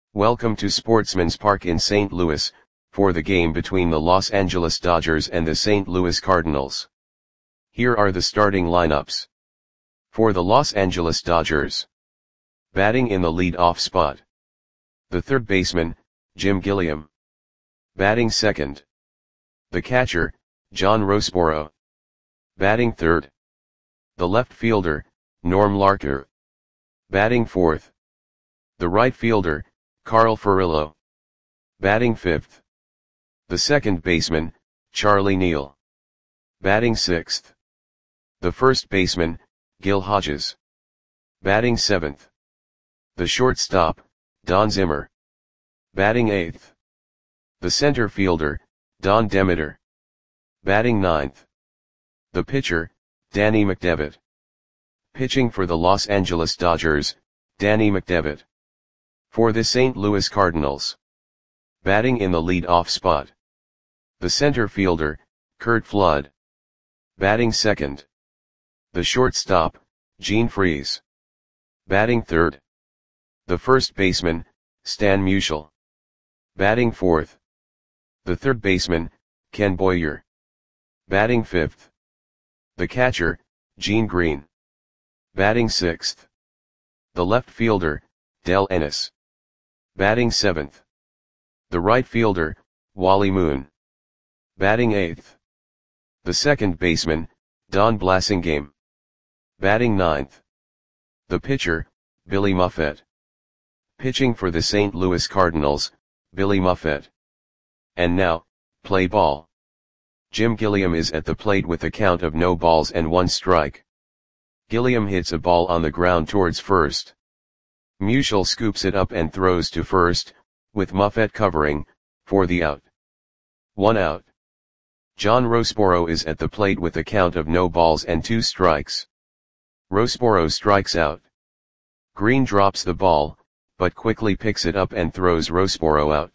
Welcome to Sportsman's Park in St. Louis, for the game between the Los Angeles Dodgers and the St. Louis Cardinals. Here are the starting lineups. For the Los Angeles Dodgers. Batting in the lead-off spot. The third baseman, Jim Gilliam. Batting second. The catcher, John Roseboro. Batting third. The left fielder, Norm Larker. Batting fourth. The right fielder, Carl Furillo. Batting fifth. The second baseman, Charlie Neal. Batting sixth. The first baseman, Gil Hodges. Batting seventh. The shortstop, Don Zimmer. Batting eighth. The center fielder, Don Demeter. Batting ninth. The pitcher, Danny McDevitt. Pitching for the Los Angeles Dodgers, Danny McDevitt. For the St. Louis Cardinals. Batting in the lead-off spot. The center fielder, Curt Flood. Batting second. The shortstop, Gene Freese. Batting third. The first baseman, Stan Musial. Batting fourth. The third baseman, Ken Boyer. Batting fifth. The catcher, Gene Green. Batting sixth. The left fielder, Del Ennis. Batting seventh. The right fielder, Wally Moon. Batting eighth. The second baseman, Don Blasingame. Batting ninth. The pitcher, Billy Muffet. Pitching for the St. Louis Cardinals, Billy Muffet. And now, play ball. Jim Gilliam is at the plate with a count of no balls and one strike. Gilliam hits a ball on the ground towards first. Musial scoops it up and throws to first, with Muffet covering, for the out. 1 out. John Roseboro is at the plate with a count of no balls and 2 strikes. Roseboro strikes out. Green drops the ball, but quickly picks it up and throws Roseboro out.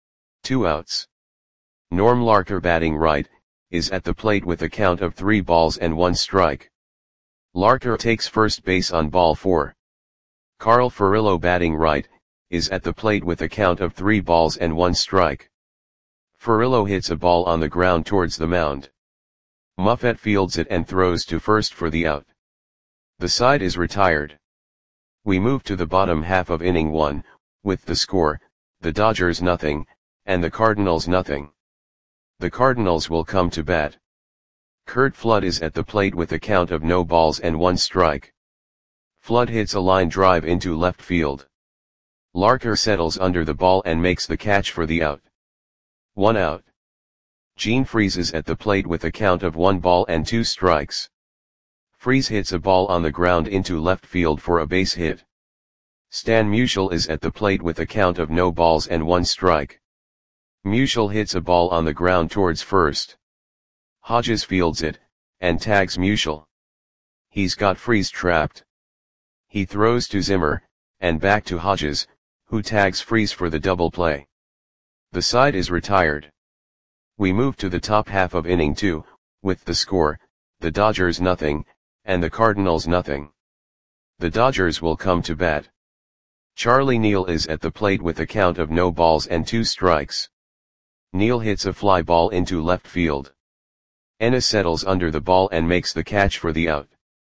2 outs. Norm Larker, batting right, is at the plate with a count of 3 balls and 1 strike. Larker takes first base on ball 4. Carl Furillo, batting right, is at the plate with a count of 3 balls and 1 strike. Furillo hits a ball on the ground towards the mound. Muffet fields it and throws to first for the out. The side is retired. We move to the bottom half of inning 1, with the score, the Dodgers nothing, and the Cardinals nothing. The Cardinals will come to bat. Curt Flood is at the plate with a count of no balls and 1 strike. Flood hits a line drive into left field. Larker settles under the ball and makes the catch for the out. 1 out. Gene Freese is at the plate with a count of 1 ball and 2 strikes. Freese hits a ball on the ground into left field for a base hit. Stan Musial is at the plate with a count of no balls and 1 strike. Musial hits a ball on the ground towards first. Hodges fields it, and tags Musial. He's got Freese trapped. He throws to Zimmer, and back to Hodges, who tags Freese for the double play. The side is retired. We move to the top half of inning 2, with the score, the Dodgers nothing, and the Cardinals nothing. The Dodgers will come to bat. Charlie Neal is at the plate with a count of no balls and 2 strikes. Neal hits a fly ball into left field. Ennis settles under the ball and makes the catch for the out.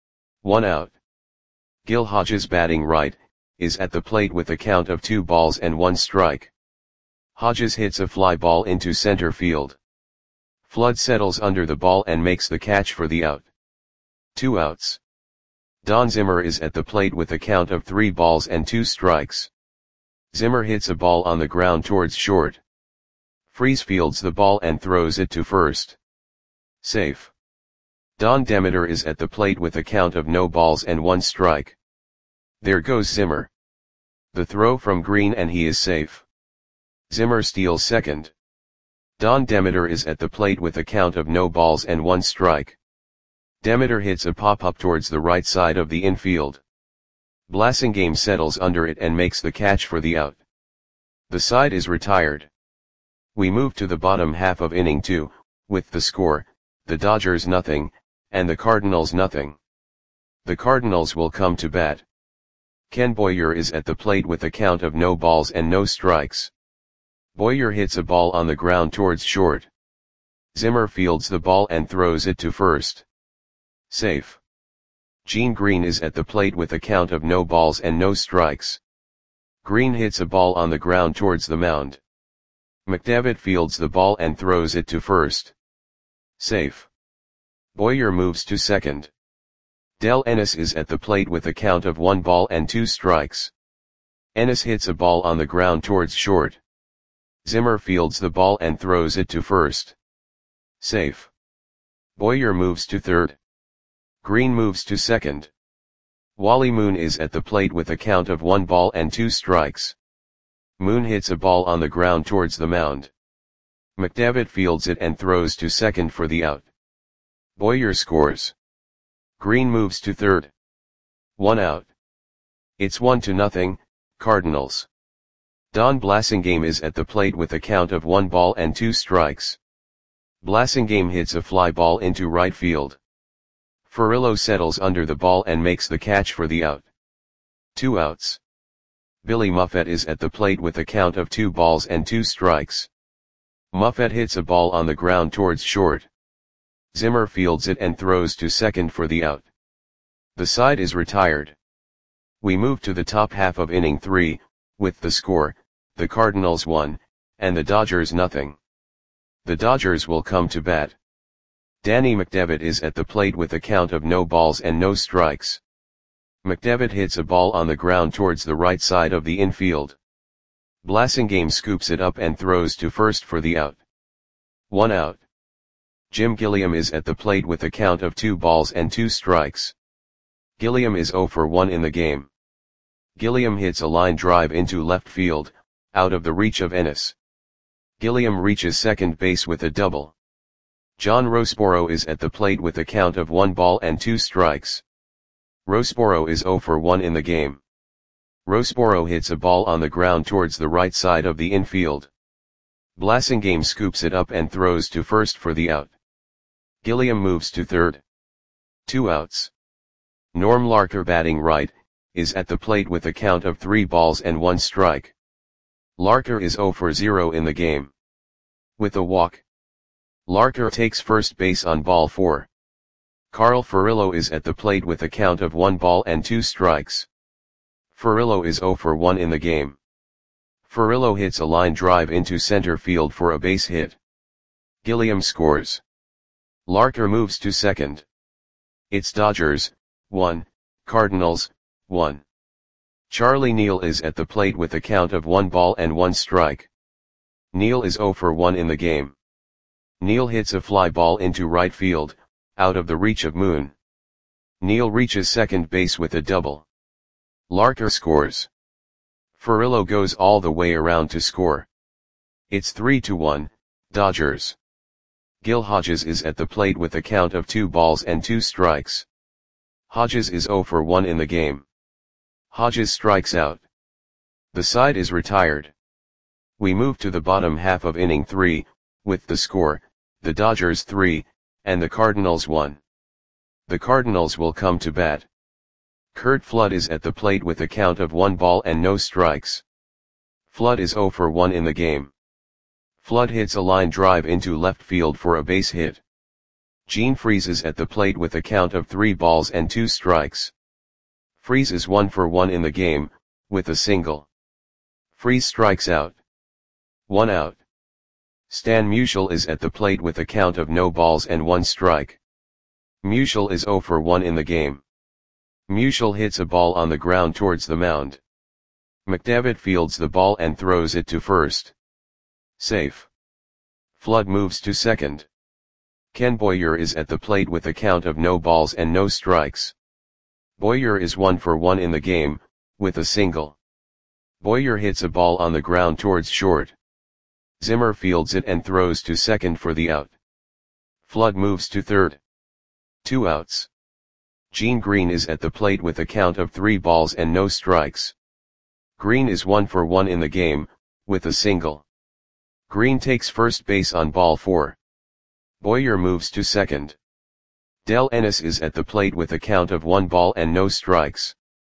1 out. Gil Hodges, batting right, is at the plate with a count of 2 balls and 1 strike. Hodges hits a fly ball into center field. Flood settles under the ball and makes the catch for the out. 2 outs. Don Zimmer is at the plate with a count of 3 balls and 2 strikes. Zimmer hits a ball on the ground towards short. Freese fields the ball and throws it to first. Safe. Don Demeter is at the plate with a count of no balls and 1 strike. There goes Zimmer. The throw from Green and he is safe. Zimmer steals second. Don Demeter is at the plate with a count of no balls and 1 strike. Demeter hits a pop-up towards the right side of the infield. Blasingame settles under it and makes the catch for the out. The side is retired. We move to the bottom half of inning 2, with the score, the Dodgers nothing, and the Cardinals nothing. The Cardinals will come to bat. Ken Boyer is at the plate with a count of no balls and no strikes. Boyer hits a ball on the ground towards short. Zimmer fields the ball and throws it to first. Safe. Gene Green is at the plate with a count of no balls and no strikes. Green hits a ball on the ground towards the mound. McDevitt fields the ball and throws it to first. Safe. Boyer moves to second. Del Ennis is at the plate with a count of 1 ball and 2 strikes. Ennis hits a ball on the ground towards short. Zimmer fields the ball and throws it to first. Safe. Boyer moves to third. Green moves to second. Wally Moon is at the plate with a count of 1 ball and 2 strikes. Moon hits a ball on the ground towards the mound. McDevitt fields it and throws to second for the out. Boyer scores. Green moves to third. 1 out. It's 1-0, Cardinals. Don Blasingame is at the plate with a count of 1 ball and 2 strikes. Blasingame hits a fly ball into right field. Furillo settles under the ball and makes the catch for the out. 2 outs. Billy Muffet is at the plate with a count of 2 balls and 2 strikes. Muffet hits a ball on the ground towards short. Zimmer fields it and throws to second for the out. The side is retired. We move to the top half of inning 3, with the score, the Cardinals 1, and the Dodgers 0. The Dodgers will come to bat. Danny McDevitt is at the plate with a count of no balls and no strikes. McDevitt hits a ball on the ground towards the right side of the infield. Blasingame scoops it up and throws to first for the out. 1 out. Jim Gilliam is at the plate with a count of 2 balls and 2 strikes. Gilliam is 0 for 1 in the game. Gilliam hits a line drive into left field, out of the reach of Ennis. Gilliam reaches second base with a double. John Roseboro is at the plate with a count of 1 ball and 2 strikes. Roseboro is 0 for 1 in the game. Roseboro hits a ball on the ground towards the right side of the infield. Blasingame scoops it up and throws to first for the out. Gilliam moves to third. 2 outs. Norm Larker, batting right, is at the plate with a count of 3 balls and 1 strike. Larker is 0 for 0 in the game. With a walk, Larker takes first base on ball 4. Carl Furillo is at the plate with a count of 1 ball and 2 strikes. Furillo is 0 for 1 in the game. Furillo hits a line drive into center field for a base hit. Gilliam scores. Larker moves to second. It's Dodgers 1, Cardinals 1. Charlie Neal is at the plate with a count of 1 ball and 1 strike. Neal is 0 for 1 in the game. Neal hits a fly ball into right field, out of the reach of Moon. Neal reaches second base with a double. Larker scores. Furillo goes all the way around to score. It's 3-1, Dodgers. Gil Hodges is at the plate with a count of 2 balls and 2 strikes. Hodges is 0 for 1 in the game. Hodges strikes out. The side is retired. We move to the bottom half of inning 3, with the score, the Dodgers 3, and the Cardinals 1. The Cardinals will come to bat. Curt Flood is at the plate with a count of 1 ball and no strikes. Flood is 0 for 1 in the game. Flood hits a line drive into left field for a base hit. Gene Freese is at the plate with a count of 3 balls and 2 strikes. Freese is 1 for 1 in the game, with a single. Freese strikes out. 1 out. Stan Musial is at the plate with a count of no balls and 1 strike. Musial is 0 for 1 in the game. Musial hits a ball on the ground towards the mound. McDevitt fields the ball and throws it to first. Safe. Flood moves to second. Ken Boyer is at the plate with a count of no balls and no strikes. Boyer is 1 for 1 in the game, with a single. Boyer hits a ball on the ground towards short. Zimmer fields it and throws to second for the out. Flood moves to third. 2 outs. Gene Green is at the plate with a count of 3 balls and no strikes. Green is 1 for 1 in the game, with a single. Green takes first base on ball 4. Boyer moves to second. Del Ennis is at the plate with a count of 1 ball and no strikes.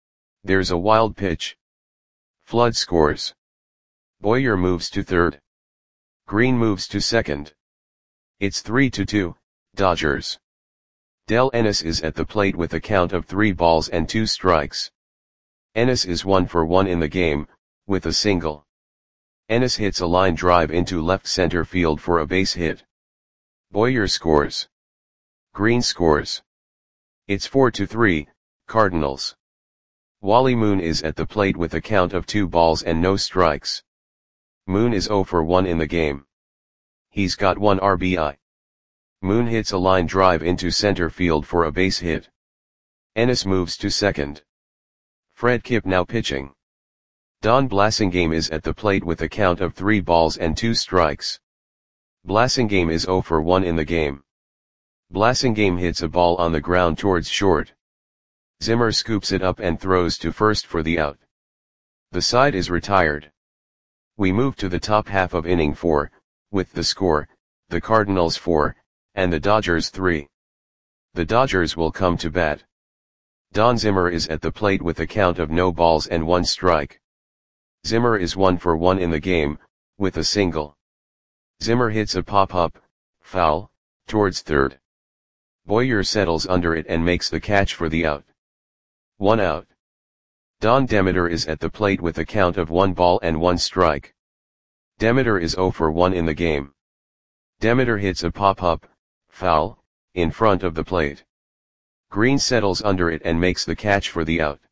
There's a wild pitch. Flood scores. Boyer moves to third. Green moves to second. It's 3-2, Dodgers. Del Ennis is at the plate with a count of 3 balls and 2 strikes. Ennis is 1 for 1 in the game, with a single. Ennis hits a line drive into left center field for a base hit. Boyer scores. Green scores. It's 4-3, Cardinals. Wally Moon is at the plate with a count of 2 balls and no strikes. Moon is 0 for 1 in the game. He's got 1 RBI. Moon hits a line drive into center field for a base hit. Ennis moves to second. Fred Kipp now pitching. Don Blasingame is at the plate with a count of 3 balls and 2 strikes. Blasingame is 0 for 1 in the game. Blasingame hits a ball on the ground towards short. Zimmer scoops it up and throws to first for the out. The side is retired. We move to the top half of inning 4, with the score, the Cardinals 4, and the Dodgers 3. The Dodgers will come to bat. Don Zimmer is at the plate with a count of no balls and 1 strike. Zimmer is 1 for 1 in the game, with a single. Zimmer hits a pop-up, foul, towards third. Boyer settles under it and makes the catch for the out. 1 out. Don Demeter is at the plate with a count of 1 ball and 1 strike. Demeter is 0 for 1 in the game. Demeter hits a pop-up, foul, in front of the plate. Green settles under it and makes the catch for the out.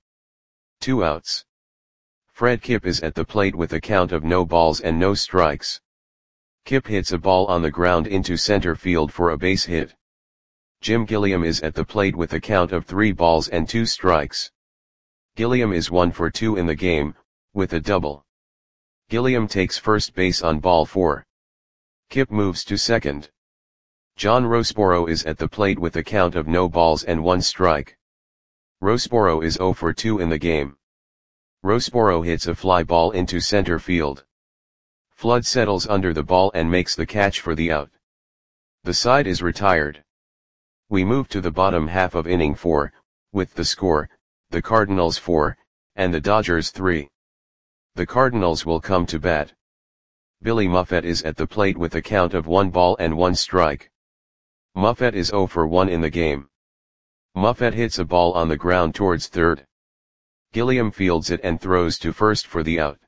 2 outs. Fred Kipp is at the plate with a count of no balls and no strikes. Kipp hits a ball on the ground into center field for a base hit. Jim Gilliam is at the plate with a count of 3 balls and 2 strikes. Gilliam is 1 for 2 in the game, with a double. Gilliam takes first base on ball 4. Kipp moves to second. John Roseboro is at the plate with a count of no balls and 1 strike. Roseboro is 0 for 2 in the game. Roseboro hits a fly ball into center field. Flood settles under the ball and makes the catch for the out. The side is retired. We move to the bottom half of inning 4, with the score, the Cardinals 4, and the Dodgers 3. The Cardinals will come to bat. Billy Muffet is at the plate with a count of 1 ball and 1 strike. Muffet is 0 for 1 in the game. Muffet hits a ball on the ground towards third. Gilliam fields it and throws to first for the out.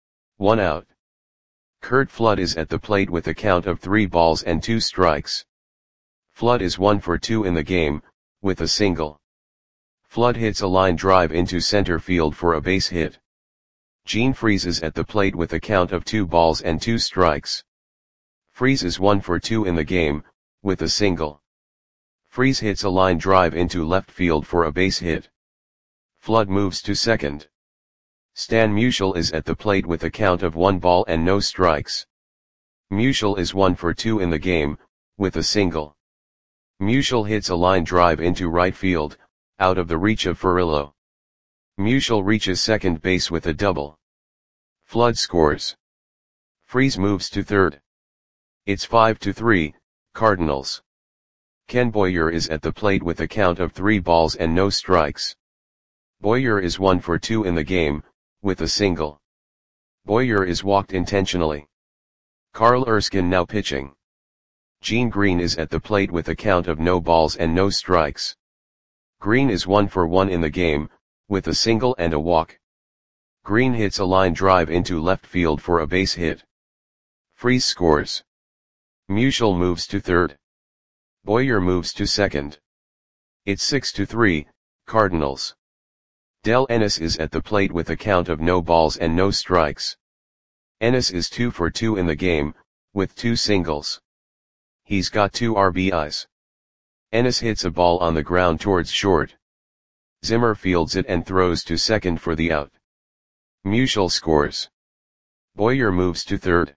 1 out. Curt Flood is at the plate with a count of 3 balls and 2 strikes. Flood is 1 for 2 in the game, with a single. Flood hits a line drive into center field for a base hit. Gene Freese is at the plate with a count of 2 balls and 2 strikes. Freese is 1 for 2 in the game, with a single. Freese hits a line drive into left field for a base hit. Flood moves to second. Stan Musial is at the plate with a count of 1 ball and no strikes. Musial is 1 for 2 in the game, with a single. Musial hits a line drive into right field, out of the reach of Furillo. Musial reaches second base with a double. Flood scores. Freese moves to third. It's 5-3, Cardinals. Ken Boyer is at the plate with a count of 3 balls and no strikes. Boyer is 1 for 2 in the game, with a single. Boyer is walked intentionally. Carl Erskine now pitching. Gene Green is at the plate with a count of no balls and no strikes. Green is 1 for 1 in the game, with a single and a walk. Green hits a line drive into left field for a base hit. Freese scores. Musial moves to third. Boyer moves to second. It's 6-3, Cardinals. Del Ennis is at the plate with a count of no balls and no strikes. Ennis is 2 for 2 in the game, with 2 singles. He's got 2 RBIs. Ennis hits a ball on the ground towards short. Zimmer fields it and throws to second for the out. Musial scores. Boyer moves to third.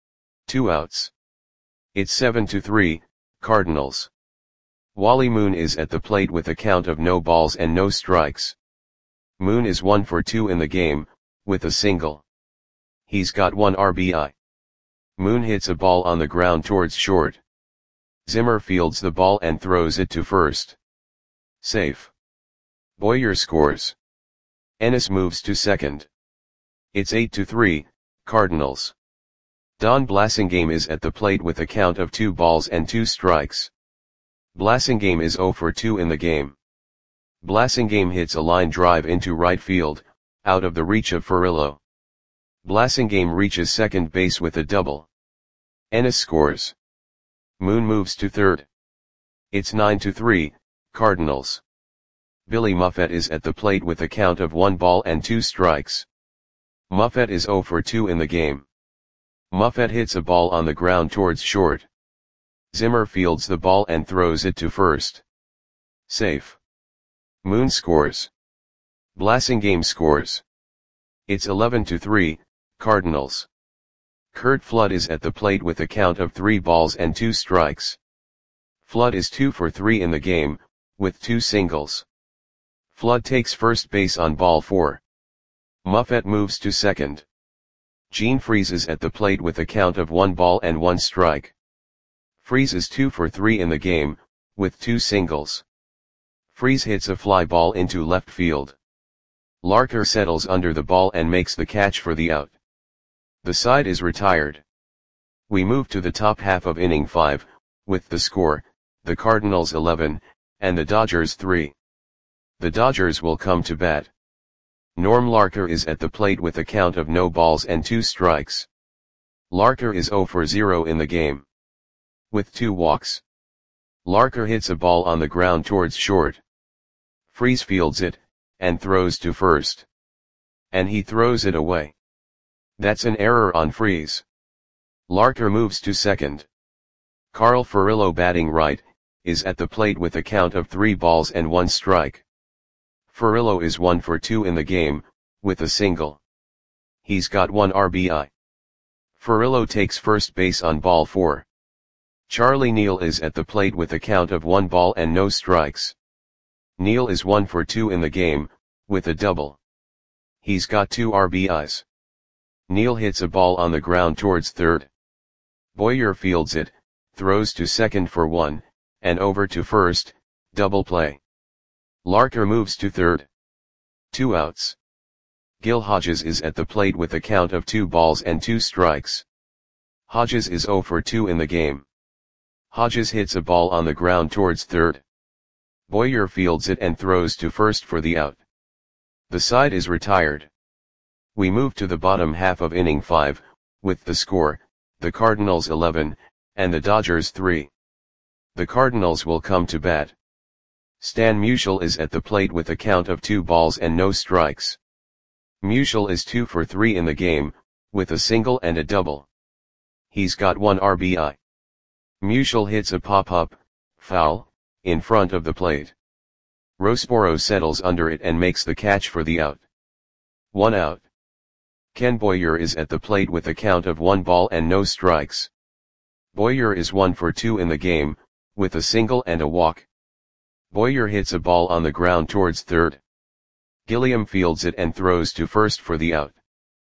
2 outs. It's 7-3, Cardinals. Wally Moon is at the plate with a count of no balls and no strikes. Moon is 1 for 2 in the game, with a single. He's got 1 RBI. Moon hits a ball on the ground towards short. Zimmer fields the ball and throws it to first. Safe. Boyer scores. Ennis moves to second. It's 8-3, Cardinals. Don Blasingame is at the plate with a count of 2 balls and 2 strikes. Blasingame is 0 for 2 in the game. Blasingame hits a line drive into right field, out of the reach of Furillo. Blasingame reaches second base with a double. Ennis scores. Moon moves to third. It's 9-3, Cardinals. Billy Muffet is at the plate with a count of 1 ball and 2 strikes. Muffet is 0 for 2 in the game. Muffet hits a ball on the ground towards short. Zimmer fields the ball and throws it to first. Safe. Moon scores. Blasingame scores. It's 11-3, Cardinals. Curt Flood is at the plate with a count of 3 balls and 2 strikes. Flood is 2 for 3 in the game, with 2 singles. Flood takes first base on ball 4. Muffet moves to second. Gene Freese is at the plate with a count of 1 ball and 1 strike. Freese is 2 for 3 in the game, with 2 singles. Freese hits a fly ball into left field. Larker settles under the ball and makes the catch for the out. The side is retired. We move to the top half of inning 5, with the score, the Cardinals 11, and the Dodgers 3. The Dodgers will come to bat. Norm Larker is at the plate with a count of no balls and 2 strikes. Larker is 0 for 0 in the game. With 2 walks. Larker hits a ball on the ground towards short. Freese fields it, and throws to first. And he throws it away. That's an error on Freese. Larker moves to second. Carl Furillo, batting right, is at the plate with a count of 3 balls and 1 strike. Furillo is 1 for 2 in the game, with a single. He's got 1 RBI. Furillo takes first base on ball 4. Charlie Neal is at the plate with a count of 1 ball and no strikes. Neal is 1 for 2 in the game, with a double. He's got 2 RBIs. Neal hits a ball on the ground towards third. Boyer fields it, throws to second for 1, and over to first, double play. Larker moves to third. 2 outs. Gil Hodges is at the plate with a count of 2 balls and 2 strikes. Hodges is 0 for 2 in the game. Hodges hits a ball on the ground towards third. Boyer fields it and throws to first for the out. The side is retired. We move to the bottom half of inning 5, with the score, the Cardinals 11, and the Dodgers 3. The Cardinals will come to bat. Stan Musial is at the plate with a count of 2 balls and no strikes. Musial is 2 for 3 in the game, with a single and a double. He's got 1 RBI. Musial hits a pop-up, foul, in front of the plate. Rosboro settles under it and makes the catch for the out. 1 out. Ken Boyer is at the plate with a count of 1 ball and no strikes. Boyer is 1 for 2 in the game, with a single and a walk. Boyer hits a ball on the ground towards third. Gilliam fields it and throws to first for the out.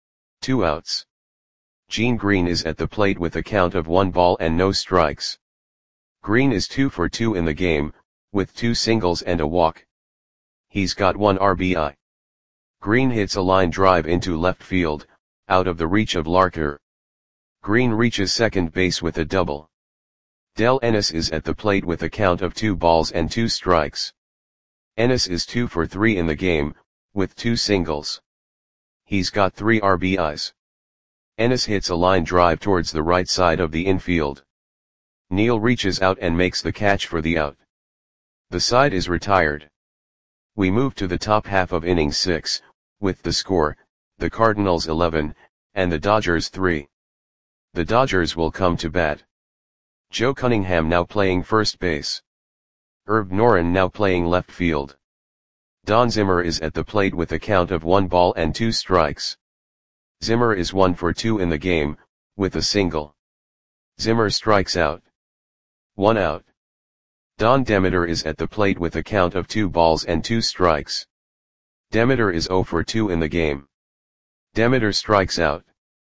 2 outs. Gene Green is at the plate with a count of 1 ball and no strikes. Green is 2 for 2 in the game, with 2 singles and a walk. He's got 1 RBI. Green hits a line drive into left field, out of the reach of Larker. Green reaches second base with a double. Del Ennis is at the plate with a count of 2 balls and 2 strikes. Ennis is 2 for 3 in the game, with 2 singles. He's got 3 RBIs. Ennis hits a line drive towards the right side of the infield. Neal reaches out and makes the catch for the out. The side is retired. We move to the top half of inning 6, with the score, the Cardinals 11, and the Dodgers 3. The Dodgers will come to bat. Joe Cunningham now playing first base. Herb Noren now playing left field. Don Zimmer is at the plate with a count of 1 ball and 2 strikes. Zimmer is 1 for 2 in the game, with a single. Zimmer strikes out. 1 out. Don Demeter is at the plate with a count of 2 balls and 2 strikes. Demeter is 0 for 2 in the game. Demeter strikes out.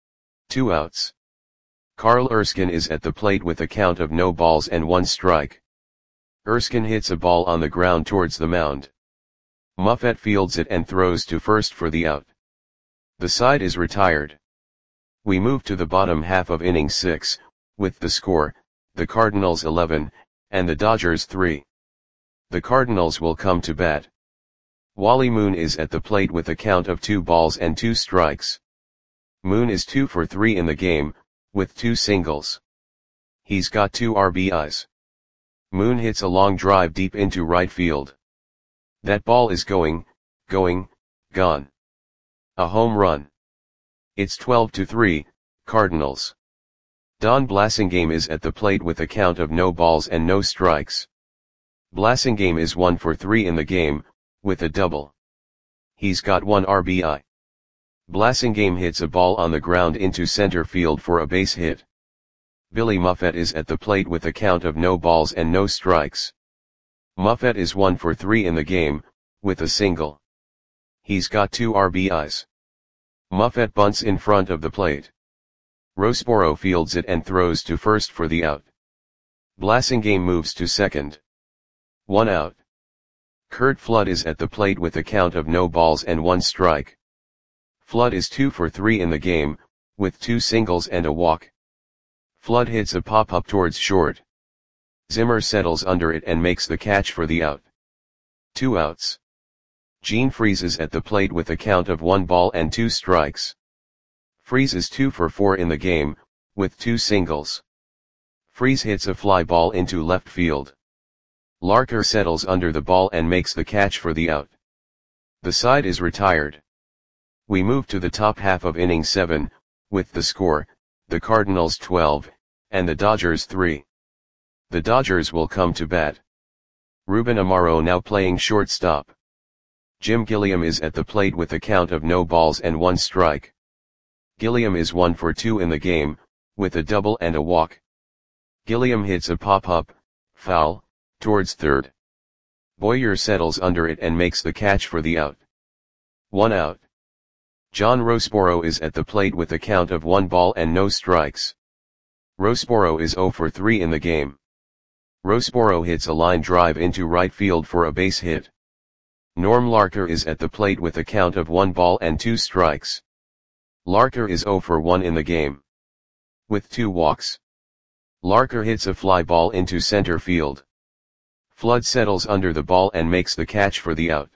2 outs. Carl Erskine is at the plate with a count of no balls and 1 strike. Erskine hits a ball on the ground towards the mound. Muffet fields it and throws to first for the out. The side is retired. We move to the bottom half of inning 6, with the score, the Cardinals 11, and the Dodgers 3. The Cardinals will come to bat. Wally Moon is at the plate with a count of 2 balls and 2 strikes. Moon is 2 for 3 in the game, with 2 singles. He's got 2 RBIs. Moon hits a long drive deep into right field. That ball is gone. A home run. It's 12-3, Cardinals. Don Blasingame is at the plate with a count of no balls and no strikes. Blasingame is 1 for 3 in the game, with a double. He's got 1 RBI. Blasingame hits a ball on the ground into center field for a base hit. Billy Muffet is at the plate with a count of no balls and no strikes. Muffet is 1 for 3 in the game, with a single. He's got 2 RBIs. Muffet bunts in front of the plate. Roseboro fields it and throws to first for the out. Blasingame moves to second. 1 out. Curt Flood is at the plate with a count of no balls and 1 strike. Flood is 2 for 3 in the game, with 2 singles and a walk. Flood hits a pop-up towards short. Zimmer settles under it and makes the catch for the out. 2 outs. Gene Freese is at the plate with a count of 1 ball and 2 strikes. Freese is 2 for 4 in the game, with 2 singles. Freese hits a fly ball into left field. Larker settles under the ball and makes the catch for the out. The side is retired. We move to the top half of inning 7, with the score, the Cardinals 12, and the Dodgers 3. The Dodgers will come to bat. Ruben Amaro now playing shortstop. Jim Gilliam is at the plate with a count of no balls and 1 strike. Gilliam is 1 for 2 in the game, with a double and a walk. Gilliam hits a pop-up, foul, towards third. Boyer settles under it and makes the catch for the out. 1 out. John Roseboro is at the plate with a count of 1 ball and no strikes. Roseboro is 0 for 3 in the game. Roseboro hits a line drive into right field for a base hit. Norm Larker is at the plate with a count of 1 ball and 2 strikes. Larker is 0 for 1 in the game, with 2 walks. Larker hits a fly ball into center field. Flood settles under the ball and makes the catch for the out.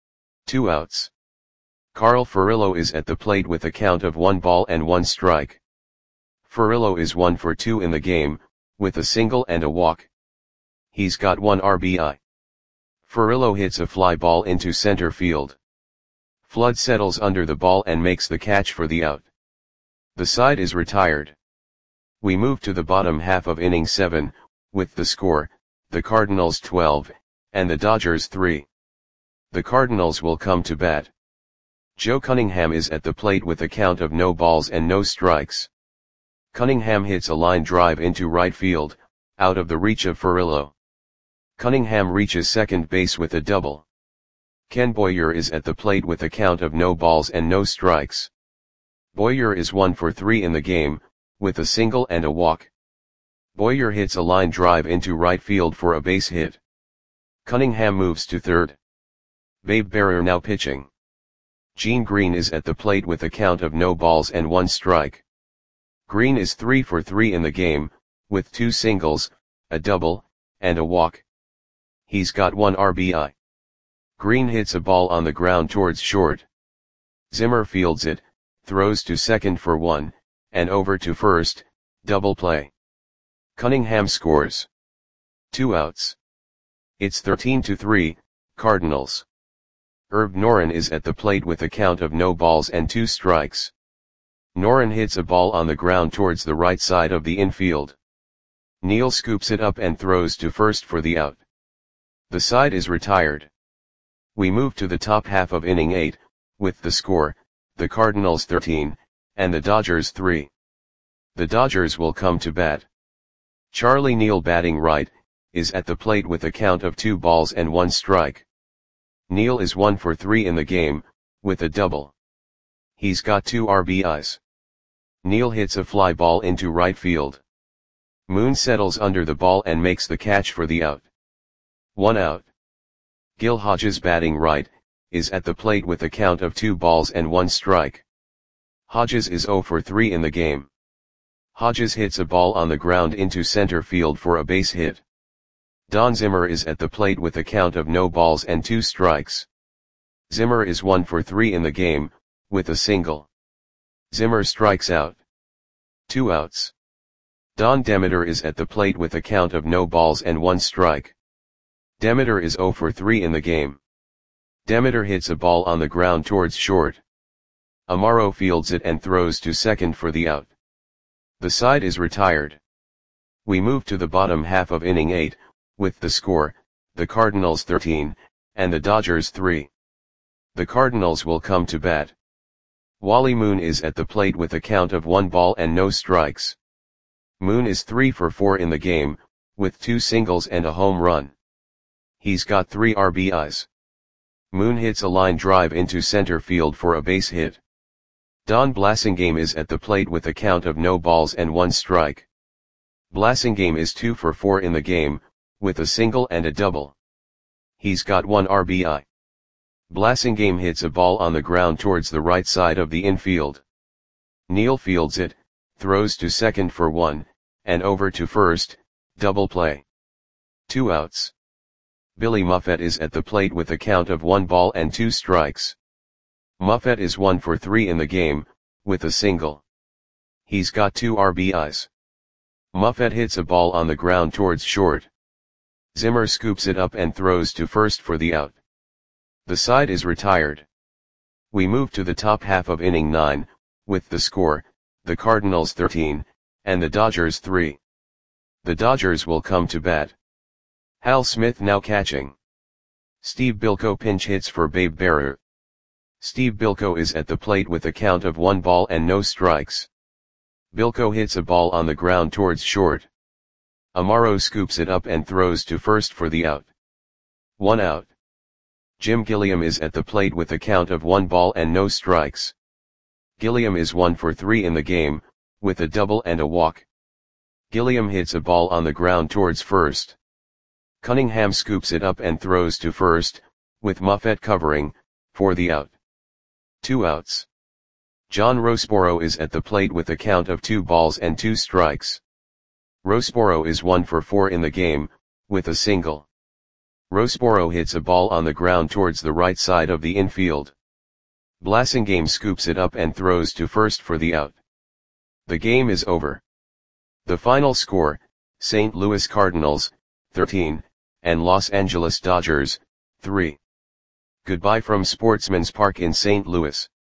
2 outs. Carl Furillo is at the plate with a count of 1 ball and 1 strike. Furillo is 1 for 2 in the game, with a single and a walk. He's got 1 RBI. Furillo hits a fly ball into center field. Flood settles under the ball and makes the catch for the out. The side is retired. We move to the bottom half of inning 7, with the score, the Cardinals 12, and the Dodgers 3. The Cardinals will come to bat. Joe Cunningham is at the plate with a count of no balls and no strikes. Cunningham hits a line drive into right field, out of the reach of Furillo. Cunningham reaches second base with a double. Ken Boyer is at the plate with a count of no balls and no strikes. Boyer is 1 for 3 in the game, with a single and a walk. Boyer hits a line drive into right field for a base hit. Cunningham moves to third. Babe Barrer now pitching. Gene Green is at the plate with a count of no balls and 1 strike. Green is 3 for 3 in the game, with 2 singles, a double, and a walk. He's got 1 RBI. Green hits a ball on the ground towards short. Zimmer fields it, throws to second for 1, and over to first, double play. Cunningham scores. 2 outs. It's 13-3, Cardinals. Herb Noren is at the plate with a count of no balls and 2 strikes. Noren hits a ball on the ground towards the right side of the infield. Neal scoops it up and throws to first for the out. The side is retired. We move to the top half of inning 8, with the score, the Cardinals 13, and the Dodgers 3. The Dodgers will come to bat. Charlie Neal batting right, is at the plate with a count of 2 balls and 1 strike. Neal is 1 for 3 in the game, with a double. He's got 2 RBIs. Neal hits a fly ball into right field. Moon settles under the ball and makes the catch for the out. 1 out. Gil Hodges batting right, is at the plate with a count of 2 balls and 1 strike. Hodges is 0 for 3 in the game. Hodges hits a ball on the ground into center field for a base hit. Don Zimmer is at the plate with a count of no balls and 2 strikes. Zimmer is 1 for 3 in the game, with a single. Zimmer strikes out. 2 outs. Don Demeter is at the plate with a count of no balls and 1 strike. Demeter is 0 for 3 in the game. Demeter hits a ball on the ground towards short. Amaro fields it and throws to second for the out. The side is retired. We move to the bottom half of inning 8, with the score, the Cardinals 13, and the Dodgers 3. The Cardinals will come to bat. Wally Moon is at the plate with a count of 1 ball and no strikes. Moon is 3 for 4 in the game, with 2 singles and a home run. He's got 3 RBIs. Moon hits a line drive into center field for a base hit. Don Blasingame is at the plate with a count of no balls and 1 strike. Blasingame is 2 for 4 in the game, with a single and a double. He's got 1 RBI. Blasingame hits a ball on the ground towards the right side of the infield. Neal fields it, throws to second for 1, and over to first, double play. 2 outs. Billy Muffet is at the plate with a count of 1 ball and 2 strikes. Muffet is 1 for 3 in the game, with a single. He's got 2 RBIs. Muffet hits a ball on the ground towards short. Zimmer scoops it up and throws to first for the out. The side is retired. We move to the top half of inning 9, with the score, the Cardinals 13, and the Dodgers 3. The Dodgers will come to bat. Hal Smith now catching. Steve Bilko pinch hits for Babe Bearer. Steve Bilko is at the plate with a count of 1 ball and no strikes. Bilko hits a ball on the ground towards short. Amaro scoops it up and throws to first for the out. 1 out. Jim Gilliam is at the plate with a count of 1 ball and no strikes. Gilliam is 1 for 3 in the game, with a double and a walk. Gilliam hits a ball on the ground towards first. Cunningham scoops it up and throws to first, with Muffet covering, for the out. 2 outs. John Roseboro is at the plate with a count of 2 balls and 2 strikes. Roseboro is 1 for 4 in the game, with a single. Roseboro hits a ball on the ground towards the right side of the infield. Blasingame scoops it up and throws to first for the out. The game is over. The final score, St. Louis Cardinals, 13, and Los Angeles Dodgers, 3. Goodbye from Sportsman's Park in St. Louis.